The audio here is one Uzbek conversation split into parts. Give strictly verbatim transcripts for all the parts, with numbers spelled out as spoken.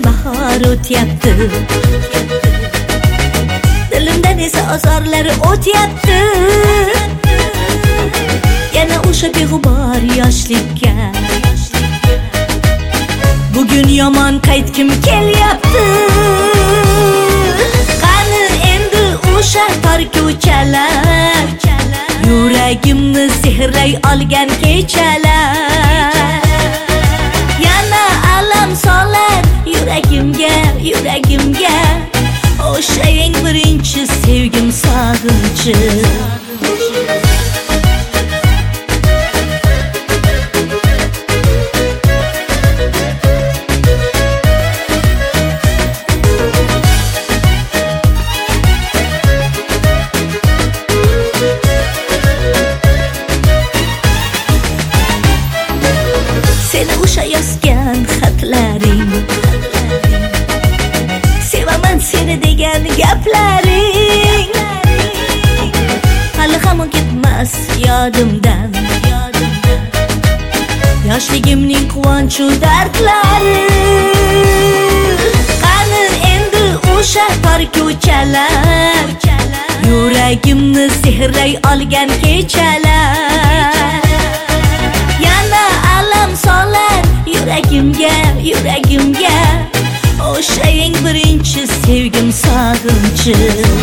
bahor o'tyapti, dilimdan esa azorlar o'tyapti. Yana o'sha beg'ubor yoshlikka bugun yomon qaytkim kelyapti. Qani endi o'sha tor ko'chalar, yuragimni sehrlay olgan kechalar. Yana alam solar yuragimga, yuragimga o'sha eng birinchi sevgim sog'inchi. Seni o'sha yozgan xatlaring, sevaman seni degan gaplaring hali hamon ketmas yodimdan. Yoshligimning quvonchu dardlari. Qani endi o'sha tor ko'chalar, yuragimni sehrlay olgan kechalar. Yana alam solar yuragimga, yuragimga o'sha eng birinchi sevgim sog'inchi.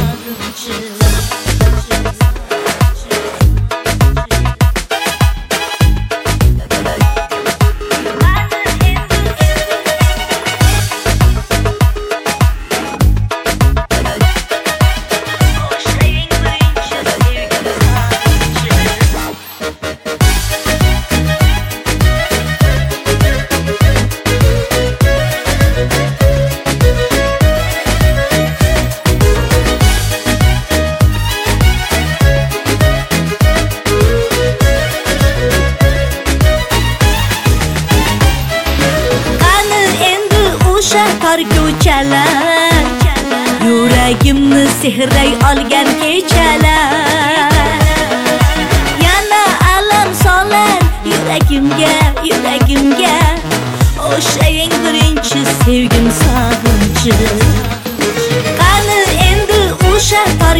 Tor ko'chalar, yuragimni sehrlay olgan kechalar. Yana alam solar yuragimga, yuragimga o'sha eng birinchi sevgim sog'inchi. Qani endi o'sha tor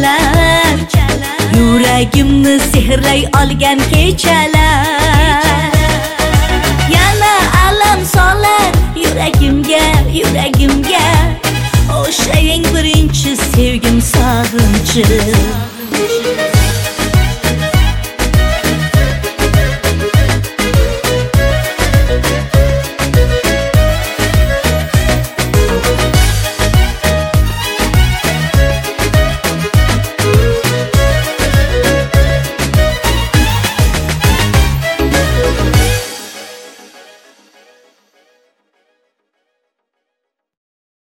ko'chalar, yuragimni sehrlay olgan kechalar.